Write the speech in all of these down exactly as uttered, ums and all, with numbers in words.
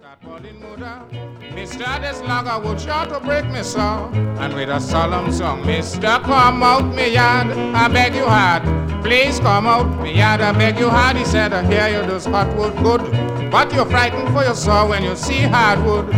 Mister, this logger would sure to break me so. And with a solemn song, Mister, come out me yard, I beg you hard. Please come out me yard, I beg you hard. He said, I hear you does hotwood good, but you're frightened for your soul when you see hardwood.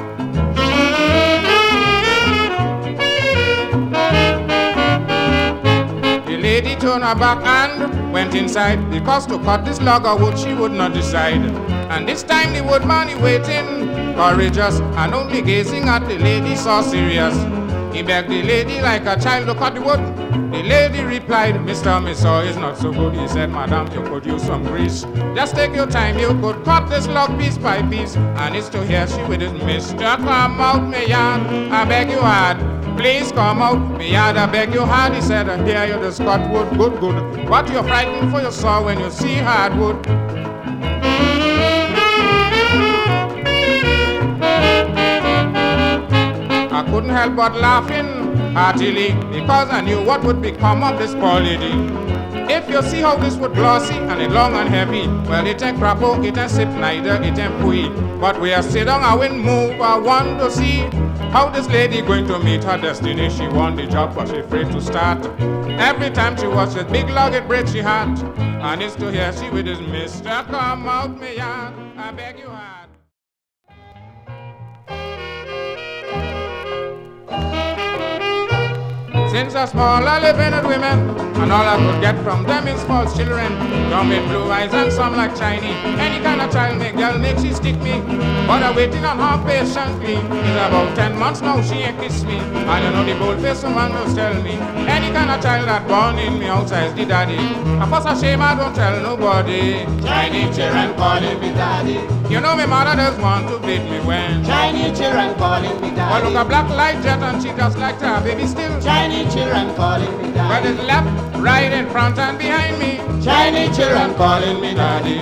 The lady turned her back and went inside, because to cut this logger wood she would not decide. And this time the woodman he waiting, courageous, and only gazing at the lady so serious. He begged the lady like a child to cut the wood. The lady replied, Mister, me saw is not so good. He said, Madam, you could use some grease. Just take your time, you could cut this log piece by piece. And it's to hear she with his Mister, come out me yard, I beg you hard. Please come out me yard, I beg you hard. He said, I hear you just cut wood, good, good, but you're frightened for your soul when you see hardwood. I couldn't help but laughing heartily, because I knew what would become of this poor lady. If you see how this would glossy and it long and heavy, well, it ain't crapo, it ain't sip neither, it ain't pui. But we are sit down, I won't move, I want to see how this lady going to meet her destiny. She won the job, but she afraid to start. Every time she watch this big log, it breaks her heart. And it's to hear she with his Mister, come out me yard, I beg you hard. Since a small I live in with women, and all I could get from them is false children. Some with blue eyes and some like shiny. Any kind of child make girl make she stick me. But I'm waiting on her patiently. It's about ten months now she ain't kiss me. And you know the bold-faced woman will tell me, any kind of child that born in me outside's the daddy. I fuss a shame I don't tell nobody. Chinese children calling me daddy. You know me mother does want to beat me when Chinese children calling me daddy. Well, look a black light jet and she just like her baby still. Chinese children calling me daddy. But it's left, right, in front and behind me. Chinese children calling me daddy.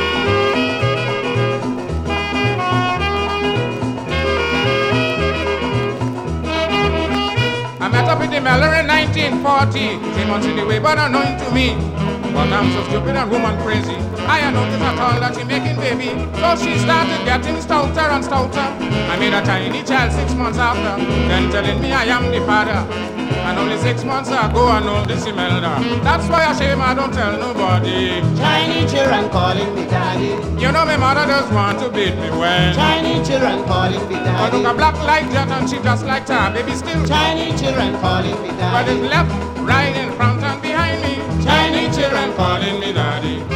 I met up with the Miller in nineteen forty. Three months in the way, but unknown to me. But I'm so stupid and woman crazy. I had noticed at all that she making baby. So she started getting stouter and stouter. I made a tiny child six months after, then telling me I am the father. And only six months ago I know this Imelda. That's why I shame I don't tell nobody. Chinese children calling me daddy. You know my mother does want to beat me when Chinese children calling me daddy. But look a black light jet and she just like her baby still. Chinese children calling me daddy. But it's left, right, in front and behind me. Chinese children calling me daddy.